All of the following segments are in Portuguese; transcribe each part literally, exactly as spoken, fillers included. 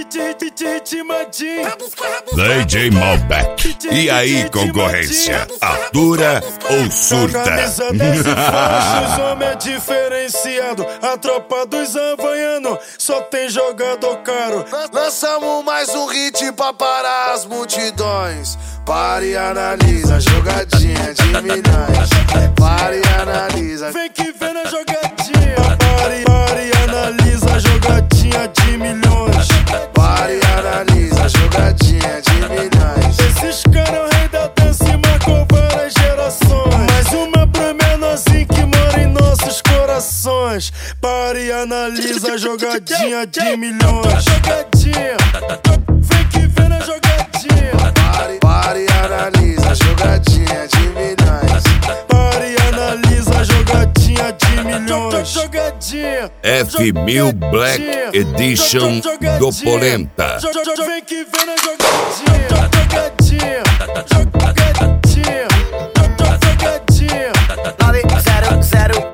D J Malbec. E aí, concorrência? Atura ou surta? Camisa dez faixas, homem é diferenciado. A tropa dos havaianos só tem jogador caro. Lançamos mais um hit pra parar as multidões. Pare e analisa, jogadinha de milhões. Pare e analisa, vem que vem na jogadinha. Pare, pare e analisa, jogadinha de milhões. Pare e analisa, jogadinha de milhões. Esses caras é o rei da dança e marcou várias gerações. Mais uma pro menorzinho que mora em nossos corações. Pare e analisa, jogadinha de milhões. Jogadinha, vem que vem na jogadinha. Pare, pare e analisa, jogadinha de milhões. Pare e analisa, jogadinha de milhões. Jogadinha, F mil Black Edition do Polenta. vem que vem na jogadinha. Jogadinha, jogadinha, jogadinha. nove zero zero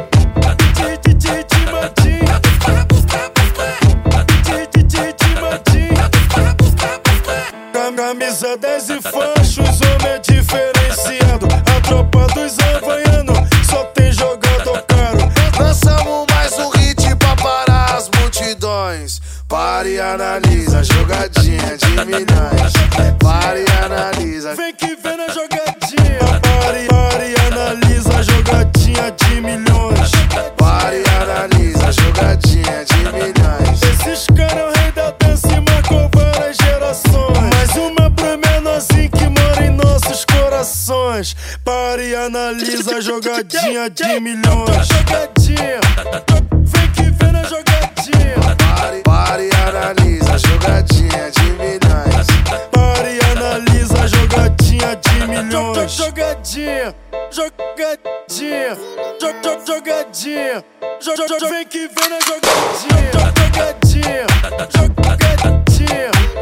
Camisa dez e faixas, homem é diferenciado. A tropa dos havaianos só tem jogador caro. Lançamos mais um hit pra parar as multidões. Pare e analisa, jogadinha de milhões. Pare e analisa, vem que vem na jogadinha. Pare, pare e analisa, jogadinha de milhões. pare e analisa, jogadinha de milhões. Esses caras é o rei da dança e marcou várias gerações. Mais uma pro menorzinho que mora em nossos corações. Pare e analisa, jogadinha de milhões. Jogadinha, vem que vem na jogadinha. Pare, pare e analisa, jogadinha de milhões. Pare e analisa, jogadinha de milhões. Jogadinha, jogadinha, jogadinha. Vem que vem na jogadinha. Jogadinha, jogadinha.